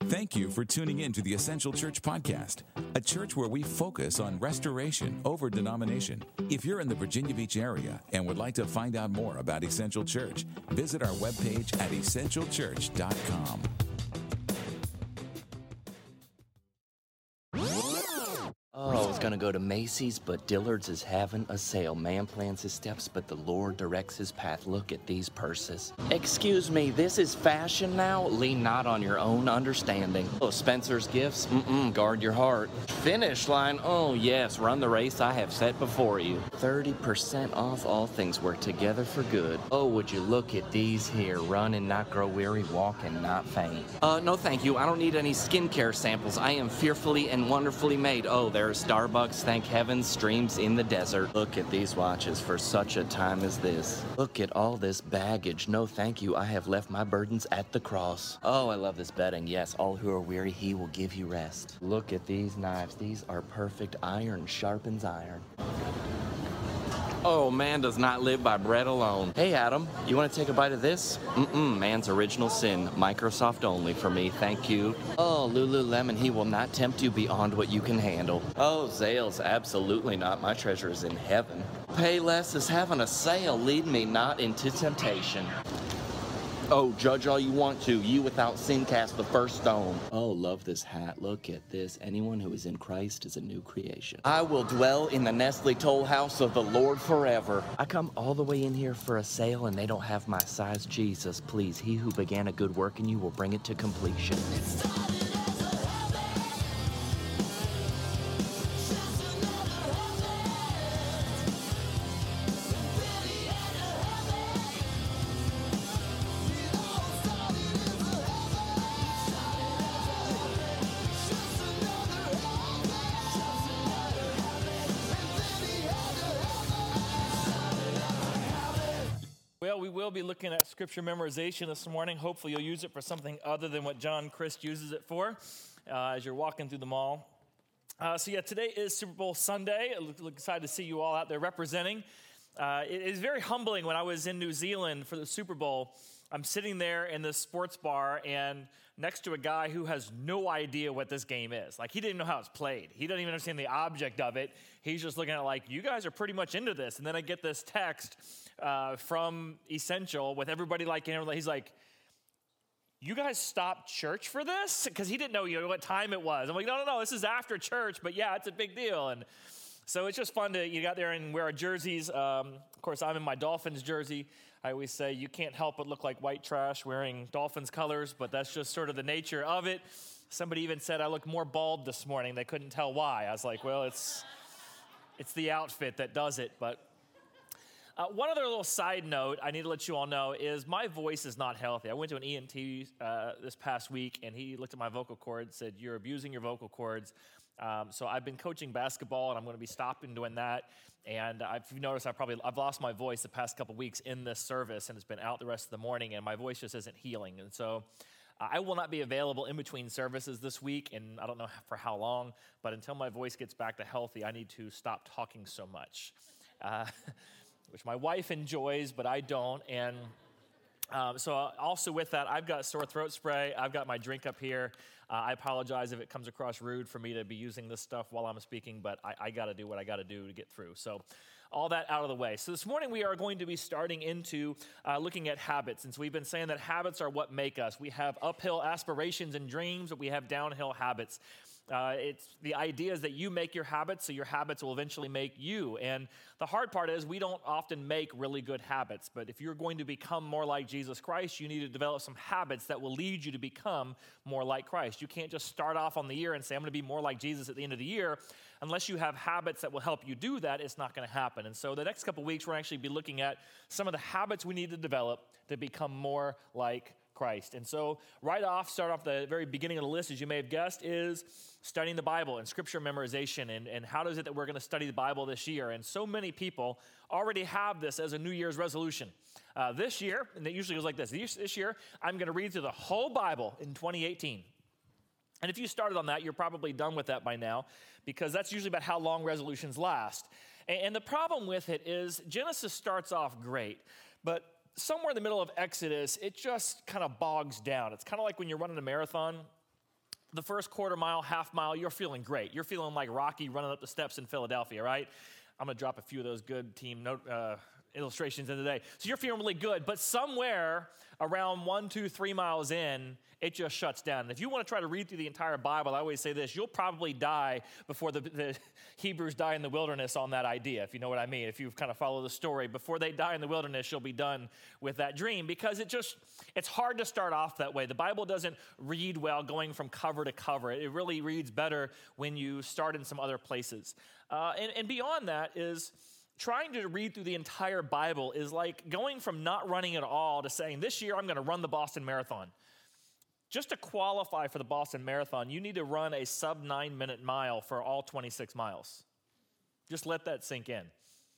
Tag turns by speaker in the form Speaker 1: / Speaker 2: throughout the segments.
Speaker 1: Thank you for tuning in to the Essential Church Podcast, a church where we focus on restoration over denomination. If you're in the Virginia Beach area and would like to find out more about Essential Church, visit our webpage at essentialchurch.com.
Speaker 2: Oh, I was gonna go to Macy's, but Dillard's is having a sale. Man plans his steps, but the Lord directs his path. Look at these purses. Excuse me, this is fashion now? Lean not on your own understanding. Oh, Spencer's Gifts? Guard your heart. Finish line? Oh, yes, run the race I have set before you. 30% off. All things work together for good. Oh, would you look at these here? Run and not grow weary, walk and not faint. No thank you. I don't need any skincare samples. I am fearfully and wonderfully made. Oh, there's Starbucks, thank heaven, streams in the desert. Look at these watches for such a time as this. Look at all this baggage. No thank you, I have left my burdens at the cross. Oh, I love this bedding. Yes, all who are weary, he will give you rest. Look at these knives. These are perfect. Iron sharpens iron. Oh, man does not live by bread alone. Hey, Adam, you want to take a bite of this? Man's original sin. Microsoft only for me, thank you. Oh, Lululemon, he will not tempt you beyond what you can handle. Oh, Zales, absolutely not. My treasure is in heaven. Payless is having a sale. Lead me not into temptation. Oh, judge all you want to. You without sin cast the first stone. Oh, love this hat. Look at this. Anyone who is in Christ is a new creation. I will dwell in the Nestle Toll House of the Lord forever. I come all the way in here for a sale and they don't have my size. Jesus, please, he who began a good work in you will bring it to completion.
Speaker 3: Well, we will be looking at scripture memorization this morning. Hopefully you'll use it for something other than what John Christ uses it for as you're walking through the mall. Today is Super Bowl Sunday. I look excited to see you all out there representing. It is very humbling. When I was in New Zealand for the Super Bowl, I'm sitting there in this sports bar and next to a guy who has no idea what this game is. Like, he didn't know how it's played. He doesn't even understand the object of it. He's just looking at it like, you guys are pretty much into this. And then I get this text from Essential with everybody he's like, you guys stopped church for this? Because he didn't know what time it was. I'm like, no, this is after church, but yeah, it's a big deal. And so it's just fun to get out there and wear our jerseys. Of course, I'm in my Dolphins jersey. I always say you can't help but look like white trash wearing Dolphins colors, but that's just sort of the nature of it. Somebody even said I look more bald this morning. They couldn't tell why. I was like, well, it's the outfit that does it. But one other little side note I need to let you all know is my voice is not healthy. I went to an ENT this past week, and he looked at my vocal cords and said, you're abusing your vocal cords. So I've been coaching basketball, and I'm going to be stopping doing that. And if you've noticed, I've lost my voice the past couple weeks in this service, and it's been out the rest of the morning, and my voice just isn't healing. And so I will not be available in between services this week, and I don't know for how long, but until my voice gets back to healthy, I need to stop talking so much, which my wife enjoys, but I don't. And so also with that, I've got sore throat spray. I've got my drink up here. I apologize if it comes across rude for me to be using this stuff while I'm speaking, but I got to do what I got to do to get through. So all that out of the way. So this morning we are going to be starting into looking at habits. And so we've been saying that habits are what make us. We have uphill aspirations and dreams, but we have downhill habits. It's the idea is that you make your habits, so your habits will eventually make you. And the hard part is we don't often make really good habits. But if you're going to become more like Jesus Christ, you need to develop some habits that will lead you to become more like Christ. You can't just start off on the year and say, I'm going to be more like Jesus at the end of the year. Unless you have habits that will help you do that, it's not going to happen. And so the next couple weeks, we're actually be looking at some of the habits we need to develop to become more like Christ. And so start off the very beginning of the list, as you may have guessed, is studying the Bible and scripture memorization and how is it that we're going to study the Bible this year. And so many people already have this as a New Year's resolution. This year, and it usually goes like this, this year, I'm going to read through the whole Bible in 2018. And if you started on that, you're probably done with that by now, because that's usually about how long resolutions last. And the problem with it is Genesis starts off great, but somewhere in the middle of Exodus, it just kind of bogs down. It's kind of like when you're running a marathon the first quarter mile, half mile, you're feeling great. You're feeling like Rocky running up the steps in Philadelphia, right? I'm going to drop a few of those good team illustrations in today. So you're feeling really good, but somewhere around 1, 2, 3 miles in, it just shuts down. And if you want to try to read through the entire Bible, I always say this, you'll probably die before the Hebrews die in the wilderness on that idea, if you know what I mean. If you kind of follow the story, before they die in the wilderness, you'll be done with that dream, because it's hard to start off that way. The Bible doesn't read well going from cover to cover. It really reads better when you start in some other places. And beyond that is, trying to read through the entire Bible is like going from not running at all to saying, this year I'm going to run the Boston Marathon. Just to qualify for the Boston Marathon, you need to run a sub 9-minute mile for all 26 miles. Just let that sink in.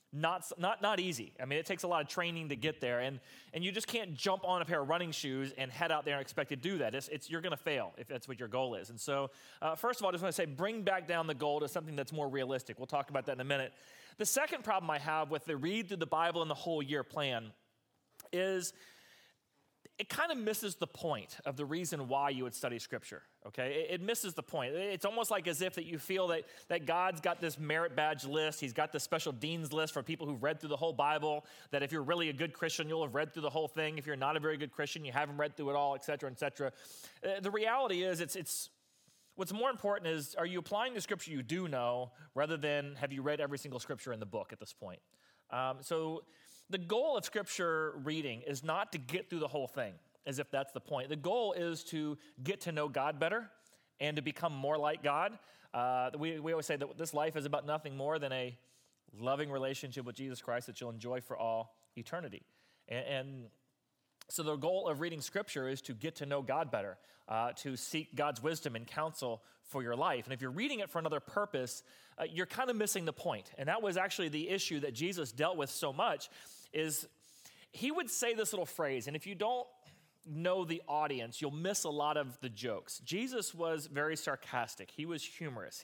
Speaker 3: Not easy. I mean, it takes a lot of training to get there, and you just can't jump on a pair of running shoes and head out there and expect to do that. You're going to fail if that's what your goal is. And so, first of all, I just want to say, bring back down the goal to something that's more realistic. We'll talk about that in a minute. The second problem I have with the read through the Bible and the whole year plan is it kind of misses the point of the reason why you would study Scripture, okay? It misses the point. It's almost like as if that you feel that God's got this merit badge list. He's got this special dean's list for people who've read through the whole Bible, that if you're really a good Christian, you'll have read through the whole thing. If you're not a very good Christian, you haven't read through it all, et cetera, et cetera. The reality is what's more important is, are you applying the Scripture you do know rather than have you read every single Scripture in the book at this point? So the goal of Scripture reading is not to get through the whole thing, as if that's the point. The goal is to get to know God better and to become more like God. We always say that this life is about nothing more than a loving relationship with Jesus Christ that you'll enjoy for all eternity. And so the goal of reading Scripture is to get to know God better, to seek God's wisdom and counsel for your life. And if you're reading it for another purpose, you're kind of missing the point. And that was actually the issue that Jesus dealt with so much, is he would say this little phrase, and if you don't know the audience, you'll miss a lot of the jokes. Jesus was very sarcastic. He was humorous.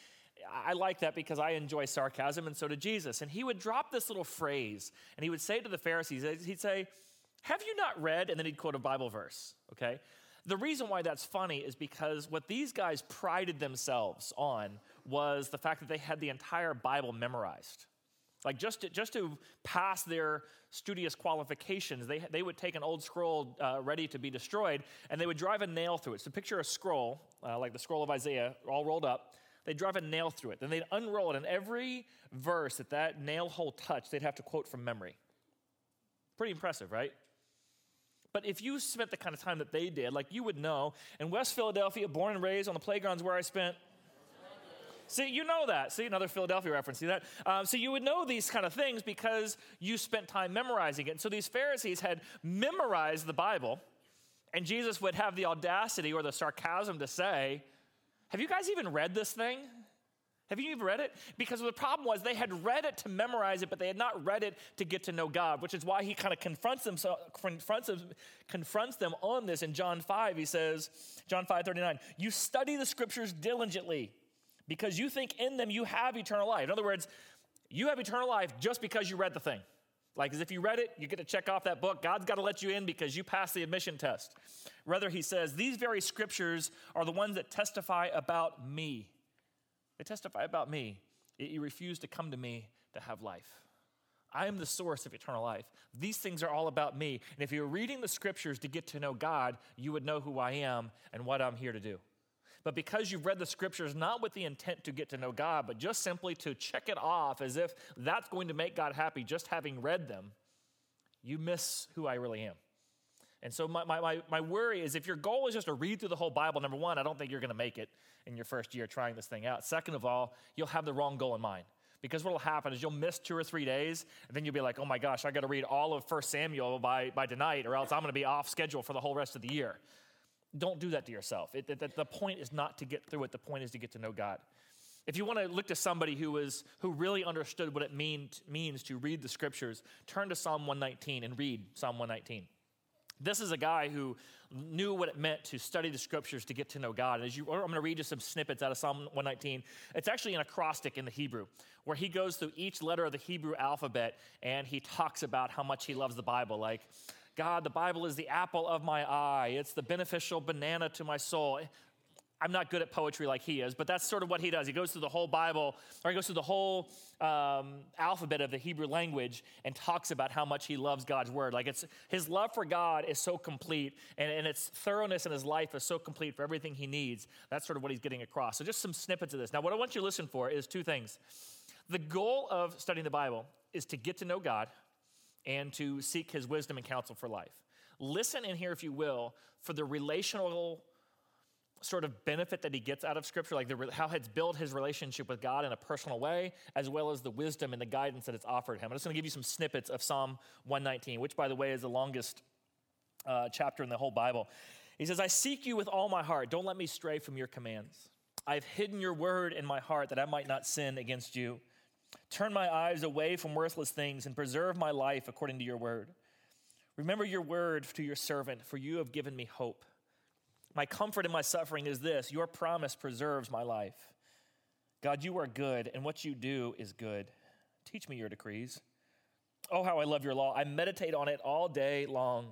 Speaker 3: I like that because I enjoy sarcasm, and so did Jesus. And he would drop this little phrase, and he would say to the Pharisees, he'd say, "Have you not read?" And then he'd quote a Bible verse, okay? The reason why that's funny is because what these guys prided themselves on was the fact that they had the entire Bible memorized. Like just to pass their studious qualifications, they would take an old scroll ready to be destroyed, and they would drive a nail through it. So picture a scroll, like the scroll of Isaiah, all rolled up. They'd drive a nail through it. Then they'd unroll it, and every verse that nail hole touched, they'd have to quote from memory. Pretty impressive, right? But if you spent the kind of time that they did, like you would know, in West Philadelphia, born and raised on the playgrounds where I spent. See, you know that. See, another Philadelphia reference. See that? So you would know these kind of things because you spent time memorizing it. And so these Pharisees had memorized the Bible, and Jesus would have the audacity or the sarcasm to say, "Have you guys even read this thing? Have you even read it?" Because the problem was they had read it to memorize it, but they had not read it to get to know God, which is why he kind of confronts them on this in John 5. He says, John 5:39, "You study the Scriptures diligently, because you think in them you have eternal life." In other words, you have eternal life just because you read the thing. Like as if you read it, you get to check off that book. God's got to let you in because you passed the admission test. Rather, he says, these very Scriptures are the ones that testify about me. They testify about me. You refuse to come to me to have life. I am the source of eternal life. These things are all about me. And if you're reading the Scriptures to get to know God, you would know who I am and what I'm here to do. But because you've read the Scriptures not with the intent to get to know God, but just simply to check it off as if that's going to make God happy just having read them, you miss who I really am. And so my worry is if your goal is just to read through the whole Bible, number one, I don't think you're going to make it in your first year trying this thing out. Second of all, you'll have the wrong goal in mind. Because what will happen is you'll miss 2 or 3 days, and then you'll be like, oh my gosh, I got to read all of 1 Samuel by tonight, or else I'm going to be off schedule for the whole rest of the year. Don't do that to yourself. The point is not to get through it. The point is to get to know God. If you want to look to somebody who really understood what it means to read the Scriptures, turn to Psalm 119 and read Psalm 119. This is a guy who knew what it meant to study the Scriptures to get to know God. And I'm going to read you some snippets out of Psalm 119. It's actually an acrostic in the Hebrew, where he goes through each letter of the Hebrew alphabet, and he talks about how much he loves the Bible. Like, God, the Bible is the apple of my eye. It's the beneficial banana to my soul. I'm not good at poetry like he is, but that's sort of what he does. He goes through the whole Bible, or he goes through the whole alphabet of the Hebrew language and talks about how much he loves God's word. Like his love for God is so complete, and its thoroughness in his life is so complete for everything he needs. That's sort of what he's getting across. So just some snippets of this. Now, what I want you to listen for is two things. The goal of studying the Bible is to get to know God and to seek his wisdom and counsel for life. Listen in here, if you will, for the relational sort of benefit that he gets out of Scripture, like how it's built his relationship with God in a personal way, as well as the wisdom and the guidance that it's offered him. I'm just going to give you some snippets of Psalm 119, which, by the way, is the longest chapter in the whole Bible. He says, I seek you with all my heart. Don't let me stray from your commands. I've hidden your word in my heart that I might not sin against you. Turn my eyes away from worthless things and preserve my life according to your word. Remember your word to your servant, for you have given me hope. My comfort in my suffering is this: your promise preserves my life. God, you are good, and what you do is good. Teach me your decrees. Oh, how I love your law. I meditate on it all day long.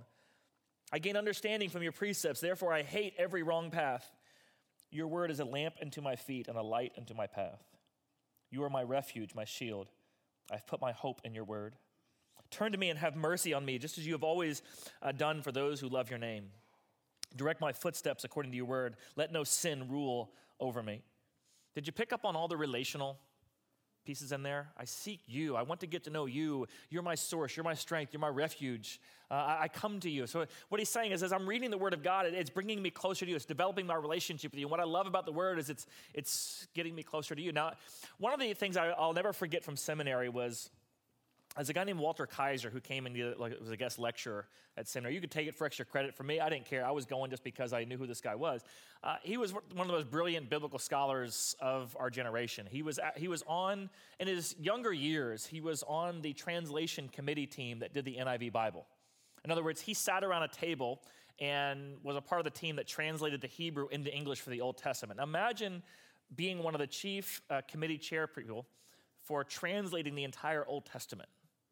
Speaker 3: I gain understanding from your precepts. Therefore, I hate every wrong path. Your word is a lamp unto my feet and a light unto my path. You are my refuge, my shield. I've put my hope in your word. Turn to me and have mercy on me, just as you have always done for those who love your name. Direct my footsteps according to your word. Let no sin rule over me. Did you pick up on all the relational pieces in there? I seek you. I want to get to know you. You're my source. You're my strength. You're my refuge. I come to you. So what he's saying is, as I'm reading the word of God, it's bringing me closer to you. It's developing my relationship with you. And what I love about the word is it's getting me closer to you. Now, one of the things I'll never forget from seminary was, there's a guy named Walter Kaiser who came and was a guest lecturer at seminary. You could take it for extra credit. For me, I didn't care. I was going just because I knew who this guy was. He was one of the most brilliant biblical scholars of our generation. He was on, in his younger years, he was on the translation committee team that did the NIV Bible. In other words, he sat around a table and was a part of the team that translated the Hebrew into English for the Old Testament. Now imagine being one of the chief committee chair people for translating the entire Old Testament.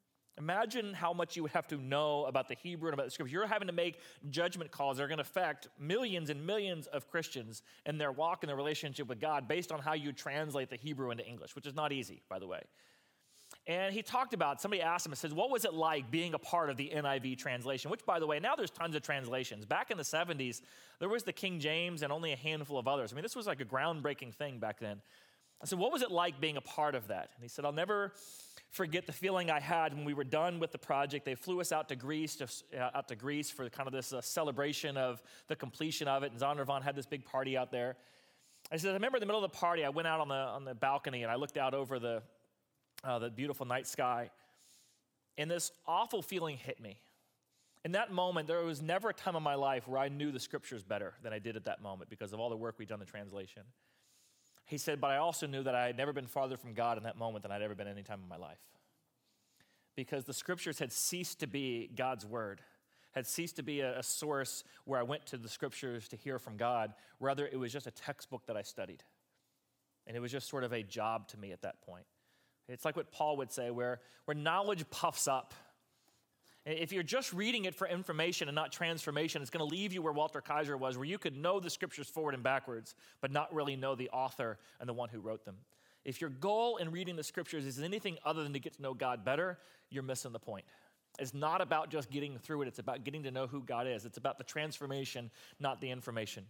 Speaker 3: Imagine how much you would have to know about the Hebrew and about the Scripture. You're having to make judgment calls that are going to affect millions and millions of Christians in their walk and their relationship with God based on how you translate the Hebrew into English, which is not easy, by the way. And he talked about, somebody asked him, says, what was it like being a part of the NIV translation? Which, by the way, now there's tons of translations. Back in the 70s, there was the King James and only a handful of others. I mean, this was like a groundbreaking thing back then. I said, what was it like being a part of that? And he said, I'll never forget the feeling I had when we were done with the project. They flew us out to Greece for kind of this celebration of the completion of it. And Zondervan had this big party out there. I said, I remember in the middle of the party, I went out on the balcony and I looked out over the beautiful night sky. And this awful feeling hit me. In that moment, there was never a time in my life where I knew the scriptures better than I did at that moment because of all the work we'd done in the translation. He said, but I also knew that I had never been farther from God in that moment than I'd ever been any time in my life. Because the scriptures had ceased to be God's word, had ceased to be a source where I went to the scriptures to hear from God. Rather, it was just a textbook that I studied. And it was just sort of a job to me at that point. It's like what Paul would say, where knowledge puffs up. If you're just reading it for information and not transformation, it's going to leave you where Walter Kaiser was, where you could know the scriptures forward and backwards, but not really know the author and the one who wrote them. If your goal in reading the scriptures is anything other than to get to know God better, you're missing the point. It's not about just getting through it. It's about getting to know who God is. It's about the transformation, not the information.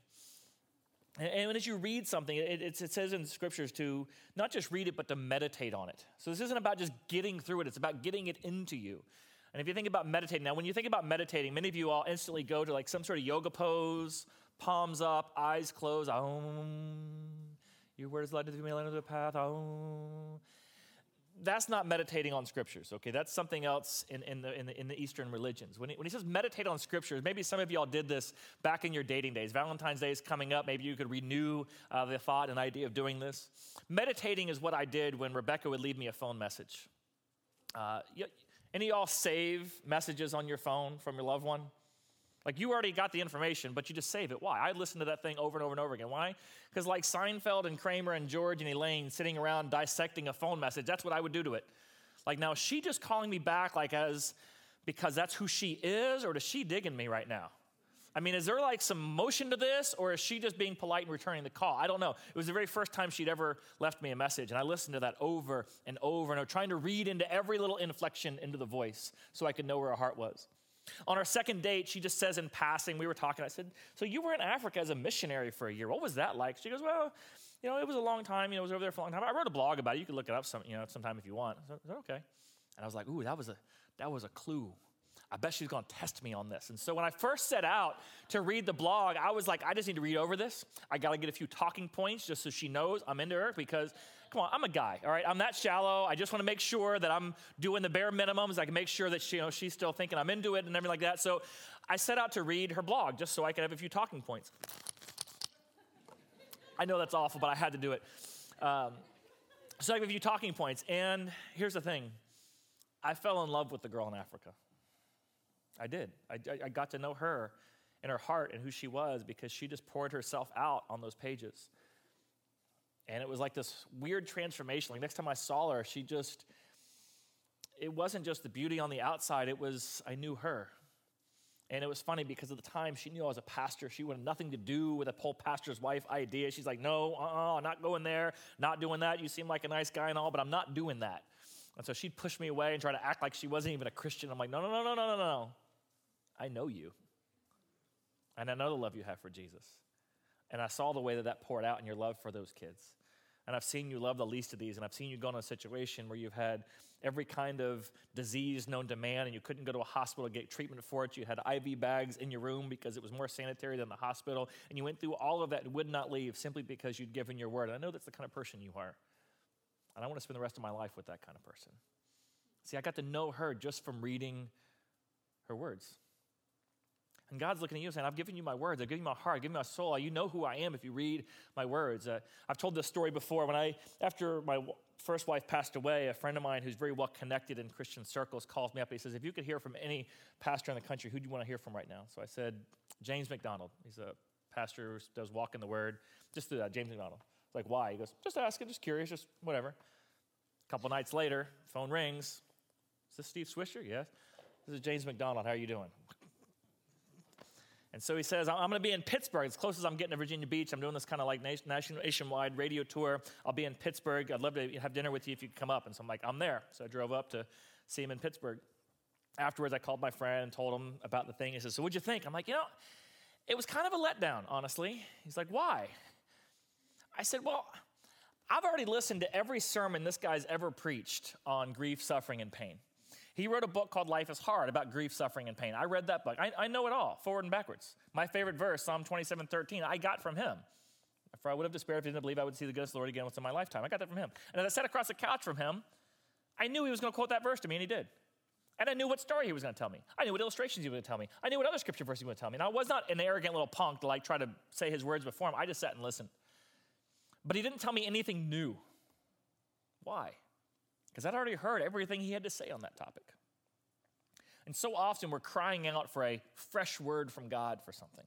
Speaker 3: And as you read something, it says in scriptures to not just read it, but to meditate on it. So this isn't about just getting through it. It's about getting it into you. And if you think about meditating, now when you think about meditating, many of you all instantly go to like some sort of yoga pose, palms up, eyes closed. Your word is led to me, led into the path. That's not meditating on scriptures, okay? That's something else in the Eastern religions. When he says meditate on scriptures, maybe some of y'all did this back in your dating days. Valentine's Day is coming up. Maybe you could renew the thought and idea of doing this. Meditating is what I did when Rebecca would leave me a phone message. Any of y'all save messages on your phone from your loved one? Like you already got the information, but you just save it. Why? I listen to that thing over and over and over again. Why? Because like Seinfeld and Kramer and George and Elaine sitting around dissecting a phone message, that's what I would do to it. Like now, is she just calling me back because that's who she is, or does she digging me right now? I mean, is there like some motion to this, or is she just being polite and returning the call? I don't know. It was the very first time she'd ever left me a message, and I listened to that over and over, and I was trying to read into every little inflection into the voice so I could know where her heart was. On our second date, she just says in passing, we were talking, I said, so you were in Africa as a missionary for a year. What was that like? She goes, well, it was a long time. I was over there for a long time. I wrote a blog about it. You can look it up sometime if you want. I said, okay. And I was like, ooh, that was a clue. I bet she's going to test me on this. And so when I first set out to read the blog, I was like, I just need to read over this. I got to get a few talking points just so she knows I'm into her because, come on, I'm a guy, all right? I'm that shallow. I just want to make sure that I'm doing the bare minimums. I can make sure that she's still thinking I'm into it and everything like that. So I set out to read her blog just so I could have a few talking points. I know that's awful, but I had to do it. So I have a few talking points. And here's the thing. I fell in love with the girl in Africa. I did. I got to know her and her heart and who she was because she just poured herself out on those pages. And it was like this weird transformation. Like next time I saw her, it wasn't just the beauty on the outside, I knew her. And it was funny because at the time she knew I was a pastor. She wanted nothing to do with a whole pastor's wife idea. She's like, no, I'm not going there, not doing that. You seem like a nice guy and all, but I'm not doing that. And so she'd push me away and try to act like she wasn't even a Christian. I'm like, no. I know you. And I know the love you have for Jesus. And I saw the way that poured out in your love for those kids. And I've seen you love the least of these. And I've seen you go in a situation where you've had every kind of disease known to man and you couldn't go to a hospital to get treatment for it. You had IV bags in your room because it was more sanitary than the hospital. And you went through all of that and would not leave simply because you'd given your word. And I know that's the kind of person you are. And I want to spend the rest of my life with that kind of person. See, I got to know her just from reading her words. And God's looking at you and saying, I've given you my words. I've given you my heart. I've given you my soul. You know who I am if you read my words. I've told this story before. After my first wife passed away, a friend of mine who's very well connected in Christian circles calls me up. And he says, if you could hear from any pastor in the country, who do you want to hear from right now? So I said, James McDonald. He's a pastor who does Walk in the Word. Just do that, James McDonald. It's like, why? He goes, just asking, just curious, just whatever. A couple nights later, phone rings. Is this Steve Swisher? Yes. This is James McDonald. How are you doing? And so he says, I'm going to be in Pittsburgh. As close as I'm getting to Virginia Beach, I'm doing this kind of like nationwide radio tour. I'll be in Pittsburgh. I'd love to have dinner with you if you could come up. And so I'm like, I'm there. So I drove up to see him in Pittsburgh. Afterwards, I called my friend and told him about the thing. He says, so what'd you think? I'm like, it was kind of a letdown, honestly. He's like, why? I said, well, I've already listened to every sermon this guy's ever preached on grief, suffering, and pain. He wrote a book called Life is Hard about grief, suffering, and pain. I read that book. I know it all, forward and backwards. My favorite verse, Psalm 27:13, I got from him. For I would have despaired if I didn't believe I would see the goodness of the Lord again once in my lifetime. I got that from him. And as I sat across the couch from him, I knew he was going to quote that verse to me, and he did. And I knew what story he was going to tell me. I knew what illustrations he was going to tell me. I knew what other scripture verse he was going to tell me. And I was not an arrogant little punk to try to say his words before him. I just sat and listened. But he didn't tell me anything new. Why? Because I'd already heard everything he had to say on that topic. And so often we're crying out for a fresh word from God for something.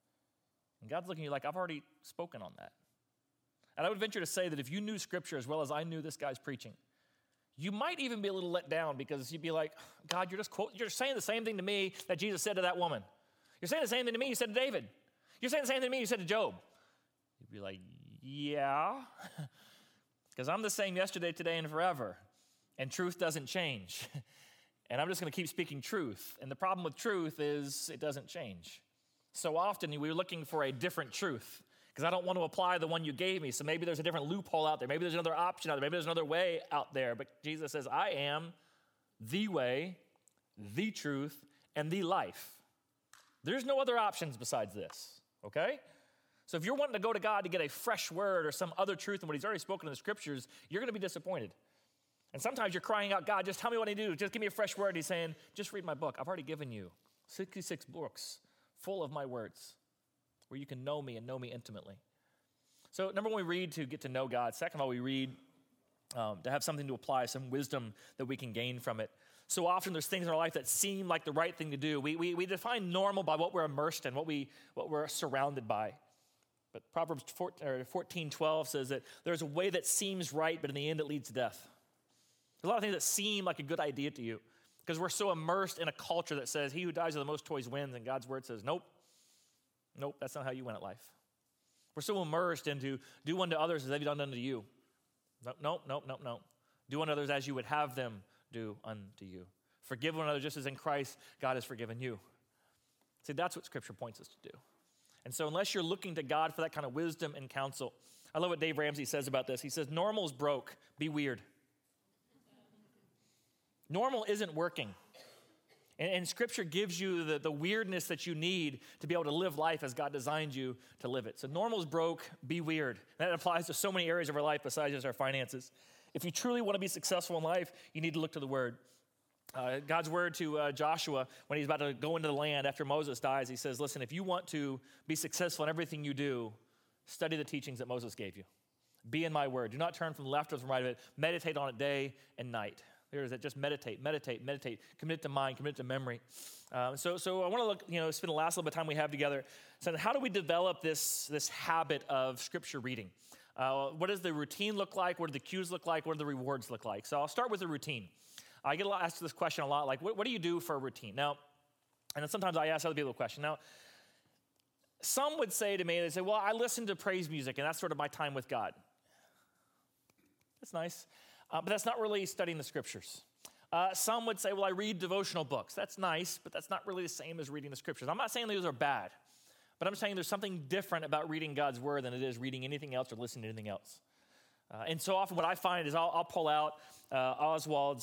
Speaker 3: And God's looking at you like, I've already spoken on that. And I would venture to say that if you knew Scripture as well as I knew this guy's preaching, you might even be a little let down because you'd be like, God, you're saying the same thing to me that Jesus said to that woman. You're saying the same thing to me you said to David. You're saying the same thing to me you said to Job. You'd be like, yeah, because I'm the same yesterday, today, and forever. And truth doesn't change. And I'm just going to keep speaking truth. And the problem with truth is it doesn't change. So often we're looking for a different truth because I don't want to apply the one you gave me. So maybe there's a different loophole out there. Maybe there's another option out there. Maybe there's another way out there. But Jesus says, I am the way, the truth, and the life. There's no other options besides this, okay? So if you're wanting to go to God to get a fresh word or some other truth than what he's already spoken in the scriptures, you're going to be disappointed. And sometimes you're crying out, God, just tell me what I do. Just give me a fresh word. He's saying, just read my book. I've already given you 66 books full of my words where you can know me and know me intimately. So number one, we read to get to know God. Second of all, we read to have something to apply, some wisdom that we can gain from it. So often there's things in our life that seem like the right thing to do. We define normal by what we're immersed in, what we're surrounded by. But Proverbs 14:12 says that there's a way that seems right, but in the end it leads to death. There's a lot of things that seem like a good idea to you because we're so immersed in a culture that says he who dies with the most toys wins, and God's word says, nope, Nope, that's not how you win at life. We're so immersed into do unto others as they've done unto you. Nope. Do unto others as you would have them do unto you. Forgive one another just as in Christ God has forgiven you. See, that's what Scripture points us to do. And so unless you're looking to God for that kind of wisdom and counsel, I love what Dave Ramsey says about this. He says, normal's broke, be weird. Normal isn't working. And Scripture gives you the weirdness that you need to be able to live life as God designed you to live it. So normal's broke, be weird. That applies to so many areas of our life besides just our finances. If you truly want to be successful in life, you need to look to the Word. God's word to Joshua when he's about to go into the land after Moses dies, he says, listen, if you want to be successful in everything you do, study the teachings that Moses gave you. Be in my word. Do not turn from the left or from the right of it. Meditate on it day and night. There is it. Just meditate. Commit it to mind, commit it to memory. So I want to spend the last little bit of time we have together. So how do we develop this habit of Scripture reading? What does the routine look like? What do the cues look like? What do the rewards look like? So I'll start with the routine. I get asked this question a lot, like, what do you do for a routine? Now, and then sometimes I ask other people a question. Now, some would say to me, they say, well, I listen to praise music, and that's sort of my time with God. That's nice, but that's not really studying the Scriptures. Some would say, well, I read devotional books. That's nice, but that's not really the same as reading the Scriptures. I'm not saying those are bad, but I'm saying there's something different about reading God's Word than it is reading anything else or listening to anything else. And so often what I find is I'll pull out Oswald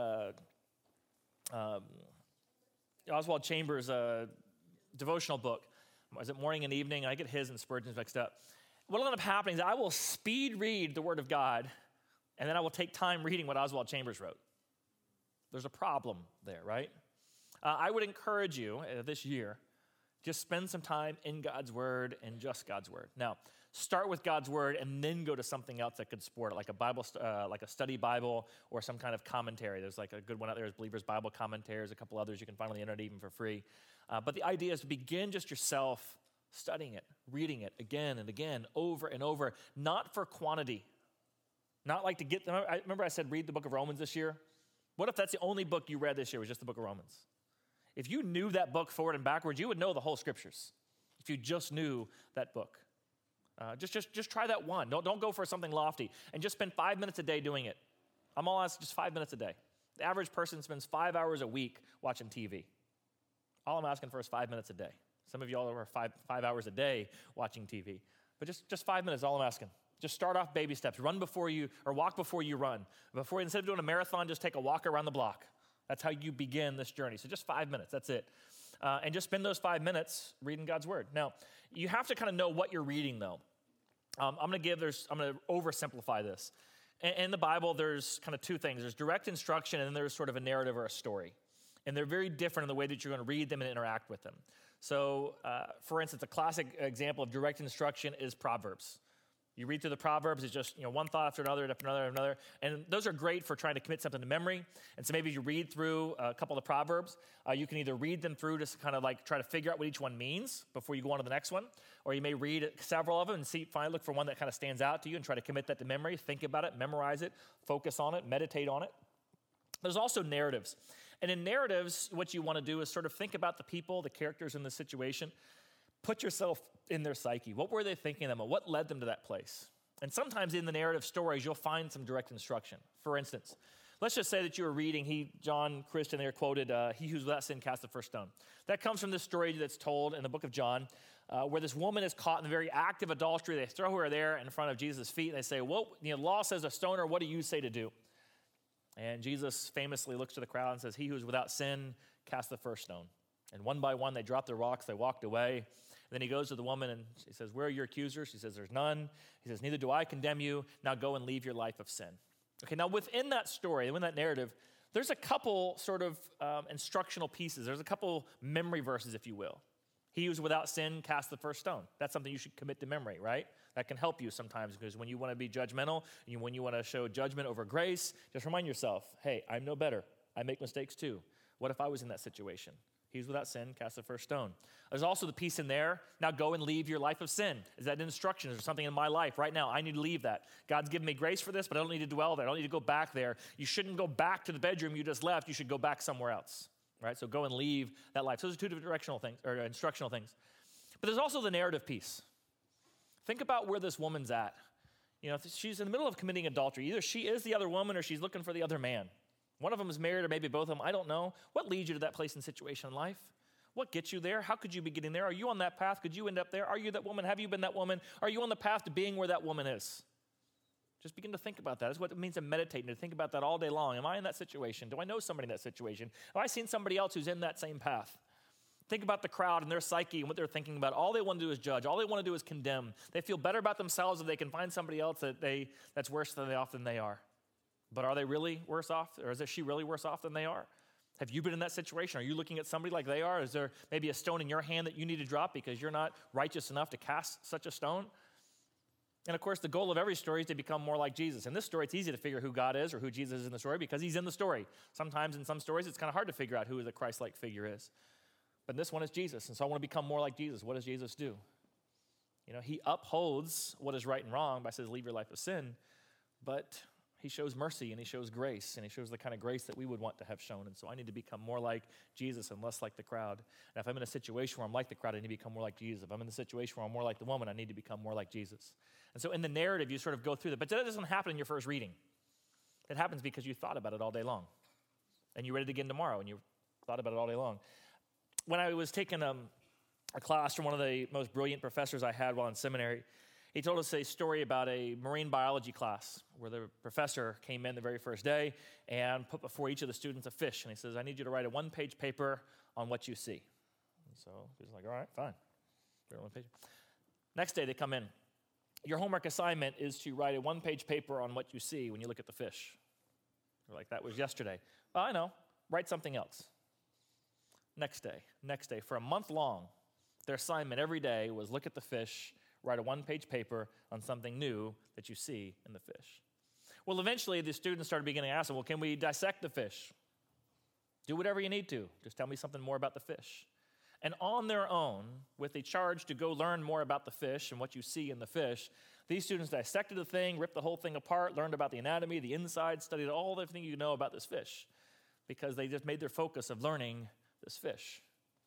Speaker 3: Chambers' devotional book. Is it Morning and Evening? I get his and Spurgeon's mixed up. What will end up happening is I will speed read the Word of God, and then I will take time reading what Oswald Chambers wrote. There's a problem there, right? I would encourage you this year, just spend some time in God's Word and just God's Word. Now, start with God's Word and then go to something else that could support it, like a Bible, like a study Bible or some kind of commentary. There's like a good one out there is Believer's Bible Commentary. There's a couple others you can find on the internet even for free. But the idea is to begin just yourself studying it, reading it again and again, over and over, not for quantity. Not like to get them. I remember I said read the book of Romans this year. What if that's the only book you read this year was just the book of Romans? If you knew that book forward and backwards, you would know the whole Scriptures. If you just knew that book. Just try that one. Don't go for something lofty. And just spend 5 minutes a day doing it. I'm all asking just 5 minutes a day. The average person spends 5 hours a week watching TV. All I'm asking for is 5 minutes a day. Some of y'all are 5 hours a day watching TV. But just 5 minutes is all I'm asking. Just start off baby steps. Run before you, or walk before you run. Instead of doing a marathon, just take a walk around the block. That's how you begin this journey. So just 5 minutes, that's it. And just spend those 5 minutes reading God's Word. Now, you have to kind of know what you're reading, though. I'm going to oversimplify this. In the Bible, there's kind of two things. There's direct instruction, and then there's sort of a narrative or a story. And they're very different in the way that you're going to read them and interact with them. So, for instance, a classic example of direct instruction is Proverbs. You read through the Proverbs, it's just one thought after another, and those are great for trying to commit something to memory. And so maybe you read through a couple of the Proverbs. You can either read them through to kind of like try to figure out what each one means before you go on to the next one, or you may read several of them and finally look for one that kind of stands out to you and try to commit that to memory, think about it, memorize it, focus on it, meditate on it. There's also narratives. And in narratives, what you want to do is sort of think about the people, the characters in the situation. Put yourself in their psyche. What were they thinking of them? What led them to that place? And sometimes in the narrative stories, you'll find some direct instruction. For instance, let's just say that you were reading, John Christian there quoted, he who's without sin cast the first stone. That comes from this story that's told in the book of John, where this woman is caught in the very act of adultery. They throw her there in front of Jesus' feet, and they say, well, law says a stoner, what do you say to do? And Jesus famously looks to the crowd and says, he who is without sin cast the first stone. And one by one, they dropped their rocks, they walked away. Then he goes to the woman and he says, where are your accusers? She says, there's none. He says, neither do I condemn you. Now go and leave your life of sin. Okay, now within that story, within that narrative, there's a couple sort of instructional pieces. There's a couple memory verses, if you will. He who's without sin cast the first stone. That's something you should commit to memory, right? That can help you sometimes because when you want to be judgmental, and when you want to show judgment over grace, just remind yourself, hey, I'm no better. I make mistakes too. What if I was in that situation? He's without sin, cast the first stone. There's also the piece in there, now go and leave your life of sin. Is that an instruction? Is there something in my life right now? I need to leave that. God's given me grace for this, but I don't need to dwell there. I don't need to go back there. You shouldn't go back to the bedroom you just left. You should go back somewhere else, right? So go and leave that life. So those are two different directional things, or instructional things. But there's also the narrative piece. Think about where this woman's at. You know, she's in the middle of committing adultery. Either she is the other woman or she's looking for the other man. One of them is married or maybe both of them. I don't know. What leads you to that place and situation in life? What gets you there? How could you be getting there? Are you on that path? Could you end up there? Are you that woman? Have you been that woman? Are you on the path to being where that woman is? Just begin to think about that. That's what it means to meditate and to think about that all day long. Am I in that situation? Do I know somebody in that situation? Have I seen somebody else who's in that same path? Think about the crowd and their psyche and what they're thinking about. All they want to do is judge. All they want to do is condemn. They feel better about themselves if they can find somebody else that's worse than they are. But are they really worse off? Or is she really worse off than they are? Have you been in that situation? Are you looking at somebody like they are? Is there maybe a stone in your hand that you need to drop because you're not righteous enough to cast such a stone? And of course, the goal of every story is to become more like Jesus. In this story, it's easy to figure who God is or who Jesus is in the story because he's in the story. Sometimes in some stories, it's kind of hard to figure out who the Christ-like figure is. But this one is Jesus, and so I want to become more like Jesus. What does Jesus do? You know, he upholds what is right and wrong by saying, leave your life of sin, but he shows mercy and he shows grace, and he shows the kind of grace that we would want to have shown. And so I need to become more like Jesus and less like the crowd. And if I'm in a situation where I'm like the crowd, I need to become more like Jesus. If I'm in the situation where I'm more like the woman, I need to become more like Jesus. And so in the narrative, you sort of go through that. But that doesn't happen in your first reading. It happens because you thought about it all day long. And you read it again tomorrow, and you thought about it all day long. When I was taking a class from one of the most brilliant professors I had while in seminary, he told us a story about a marine biology class where the professor came in the very first day and put before each of the students a fish. And he says, I need you to write a one-page paper on what you see. And so he was like, all right, fine. One page. Next day they come in. Your homework assignment is to write a one-page paper on what you see when you look at the fish. We're like, that was yesterday. Well, I know. Write something else. Next day, for a month long, their assignment every day was look at the fish, write a one-page paper on something new that you see in the fish. Well, eventually, the students started beginning to ask them, well, can we dissect the fish? Do whatever you need to. Just tell me something more about the fish. And on their own, with a charge to go learn more about the fish and what you see in the fish, these students dissected the thing, ripped the whole thing apart, learned about the anatomy, the inside, studied all everything you know about this fish, because they just made their focus of learning this fish.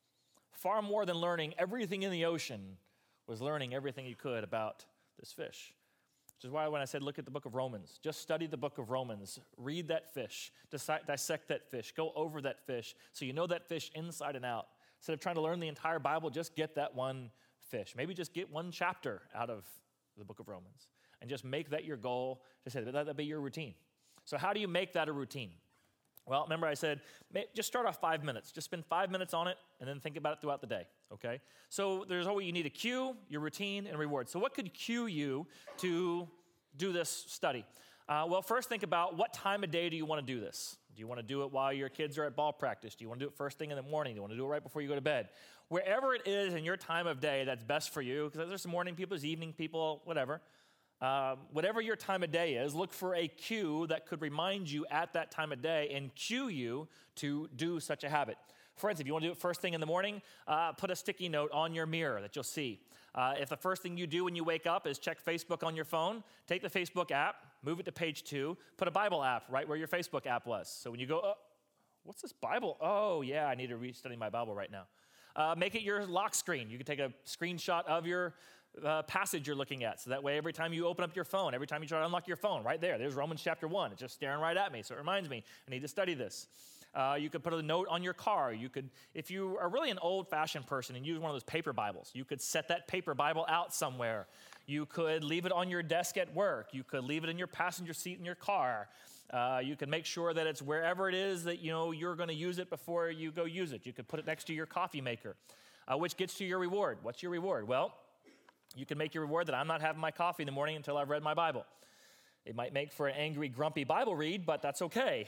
Speaker 3: Far more than learning everything in the ocean was learning everything you could about this fish. Which is why when I said look at the book of Romans, just study the book of Romans, read that fish, dissect that fish, go over that fish so you know that fish inside and out. Instead of trying to learn the entire Bible, just get that one fish. Maybe just get one chapter out of the book of Romans and just make that your goal. Just say that'll be your routine. So how do you make that a routine? Well, remember I said, just start off 5 minutes. Just spend 5 minutes on it and then think about it throughout the day, okay? So there's always, you need a cue, your routine, and reward. So what could cue you to do this study? Well, first think about what time of day do you want to do this? Do you want to do it while your kids are at ball practice? Do you want to do it first thing in the morning? Do you want to do it right before you go to bed? Wherever it is in your time of day that's best for you, because there's some morning people, there's evening people, whatever. Whatever your time of day is, look for a cue that could remind you at that time of day and cue you to do such a habit. For instance, if you want to do it first thing in the morning, put a sticky note on your mirror that you'll see. If the first thing you do when you wake up is check Facebook on your phone, take the Facebook app, move it to page 2, put a Bible app right where your Facebook app was. So when you go, what's this Bible? Oh, yeah, I need to restudy my Bible right now. Make it your lock screen. You can take a screenshot of your passage you're looking at. So that way, every time you open up your phone, every time you try to unlock your phone, right there's Romans chapter 1. It's just staring right at me. So it reminds me, I need to study this. You could put a note on your car. You could, if you are really an old-fashioned person and use one of those paper Bibles, you could set that paper Bible out somewhere. You could leave it on your desk at work. You could leave it in your passenger seat in your car. You can make sure that it's wherever it is that you're going to use it before you go use it. You could put it next to your coffee maker, which gets to your reward. What's your reward? Well, you can make your reward that I'm not having my coffee in the morning until I've read my Bible. It might make for an angry, grumpy Bible read, but that's okay.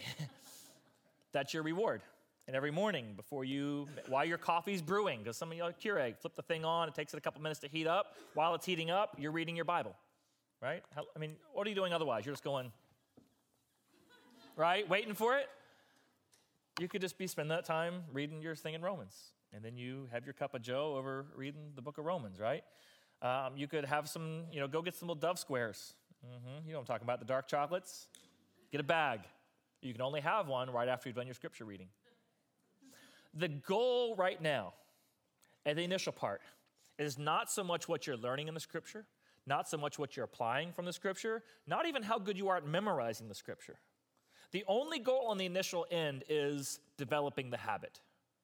Speaker 3: That's your reward. And every morning while your coffee's brewing, because some of you are Keurig, flip the thing on, it takes it a couple minutes to heat up. While it's heating up, you're reading your Bible, right? I mean, what are you doing otherwise? You're just going, right, waiting for it? You could just spend that time reading your thing in Romans. And then you have your cup of joe over reading the book of Romans, right? You could have some, go get some little Dove squares. You know what I'm talking about, the dark chocolates. Get a bag. You can only have one right after you've done your scripture reading. The goal right now, at the initial part, is not so much what you're learning in the Scripture, not so much what you're applying from the Scripture, not even how good you are at memorizing the Scripture. The only goal on the initial end is developing the habit,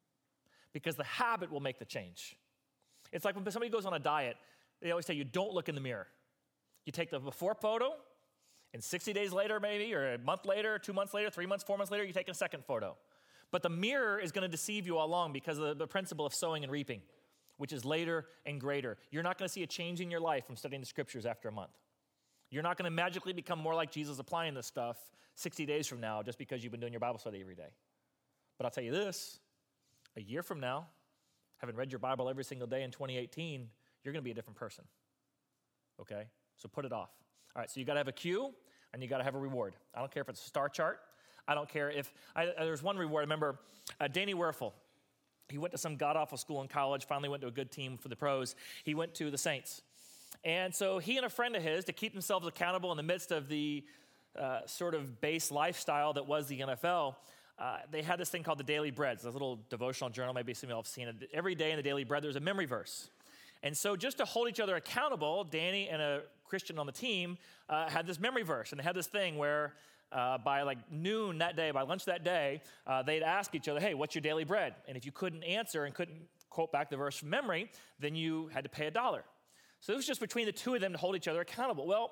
Speaker 3: because the habit will make the change. It's like when somebody goes on a diet, they always tell you, don't look in the mirror. You take the before photo, and 60 days later maybe, or a month later, 2 months later, 3 months, 4 months later, you take a second photo. But the mirror is going to deceive you all along because of the principle of sowing and reaping, which is later and greater. You're not going to see a change in your life from studying the Scriptures after a month. You're not going to magically become more like Jesus applying this stuff 60 days from now just because you've been doing your Bible study every day. But I'll tell you this, a year from now, having read your Bible every single day in 2018, you're going to be a different person, okay? So put it off. All right, so you got to have a cue, and you got to have a reward. I don't care if it's a star chart. I don't care if, there's one reward. I remember Danny Werfel. He went to some god-awful school in college, finally went to a good team for the pros. He went to the Saints. And so he and a friend of his, to keep themselves accountable in the midst of the sort of base lifestyle that was the NFL, they had this thing called the Daily Bread. It's a little devotional journal. Maybe some of you have seen it. Every day in the Daily Bread, there's a memory verse. And so just to hold each other accountable, Danny and a Christian on the team had this memory verse. And they had this thing where by like noon that day, by lunch that day, they'd ask each other, hey, what's your daily bread? And if you couldn't answer and couldn't quote back the verse from memory, then you had to pay $1. So it was just between the two of them to hold each other accountable. Well,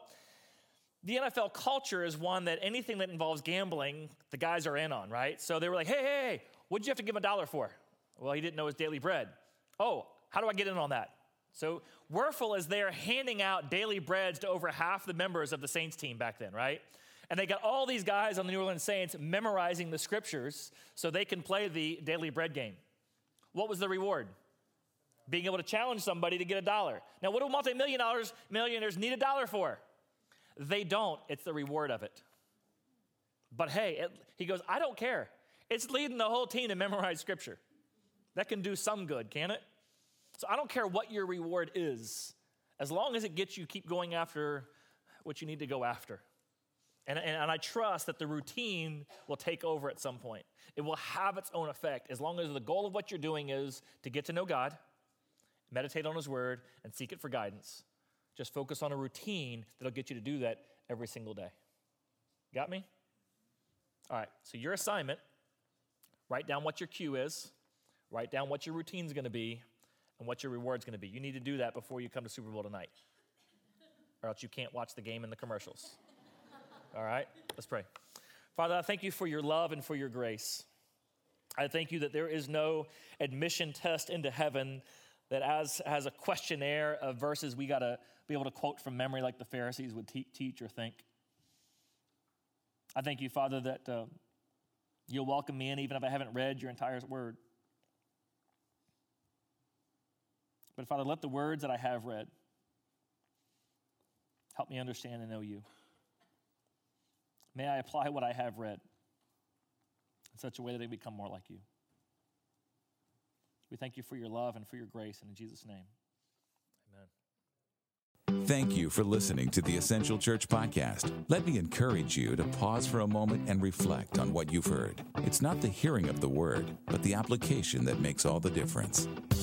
Speaker 3: the NFL culture is one that anything that involves gambling, the guys are in on, right? So they were like, hey, what'd you have to give him $1 for? Well, he didn't know his daily bread. Oh, how do I get in on that? So Werfel is there handing out daily breads to over half the members of the Saints team back then, right? And they got all these guys on the New Orleans Saints memorizing the Scriptures so they can play the daily bread game. What was the reward? Being able to challenge somebody to get $1. Now, what do millionaires need $1 for? They don't. It's the reward of it. But hey, he goes, I don't care. It's leading the whole team to memorize Scripture. That can do some good, can it? So I don't care what your reward is, as long as it gets you keep going after what you need to go after. And I trust that the routine will take over at some point. It will have its own effect as long as the goal of what you're doing is to get to know God, meditate on His Word, and seek it for guidance. Just focus on a routine that'll get you to do that every single day. Got me? All right, so your assignment, write down what your cue is, write down what your routine's going to be, and what your reward's going to be. You need to do that before you come to Super Bowl tonight, or else you can't watch the game and the commercials. All right, let's pray. Father, I thank you for your love and for your grace. I thank you that there is no admission test into heaven that as a questionnaire of verses we got to be able to quote from memory like the Pharisees would teach or think. I thank you, Father, that you'll welcome me in even if I haven't read your entire word. But Father, let the words that I have read help me understand and know you. May I apply what I have read in such a way that they become more like you. We thank you for your love and for your grace, and in Jesus' name, amen.
Speaker 1: Thank you for listening to the Essential Church Podcast. Let me encourage you to pause for a moment and reflect on what you've heard. It's not the hearing of the word, but the application that makes all the difference.